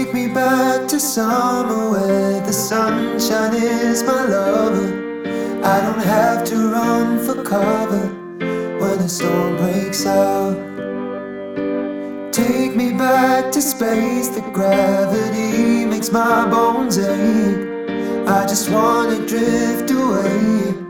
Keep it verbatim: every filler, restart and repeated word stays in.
Take me back to summer where the sunshine is my lover. I don't have to run for cover when a storm breaks out. Take me back to space, the gravity makes my bones ache. I just wanna drift away